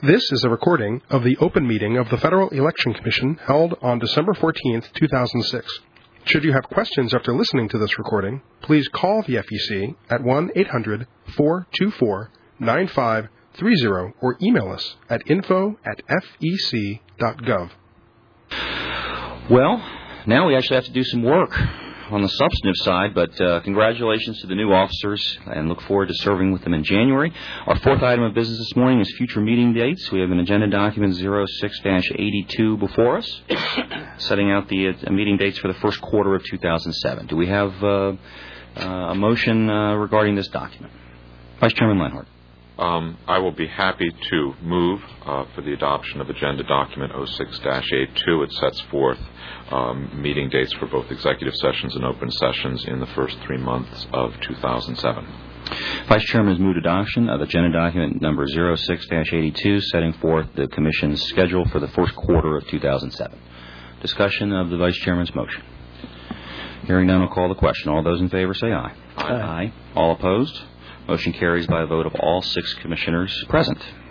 This is a recording of the open meeting of the Federal Election Commission held on December 14th, 2006. Should you have questions after listening to this recording, please call the FEC at 1-800-424-9530 or email us at info@fec.gov. Well, now we actually have to do some work on the substantive side, but congratulations to the new officers and look forward to serving with them in January. Our fourth item of business this morning is future meeting dates. We have an agenda document 06-82 before us, setting out the meeting dates for the first quarter of 2007. Do we have a motion regarding this document? Vice Chairman Lenhart. I will be happy to move for the adoption of Agenda Document 06-82. It sets forth meeting dates for both executive sessions and open sessions in the first 3 months of 2007. Vice Chairman has moved adoption of Agenda Document number 06-82, setting forth the Commission's schedule for the first quarter of 2007. Discussion of the Vice Chairman's motion. Hearing none, I'll call the question. All those in favor say aye. Aye. All opposed? Motion carries by a vote of all 6 commissioners present.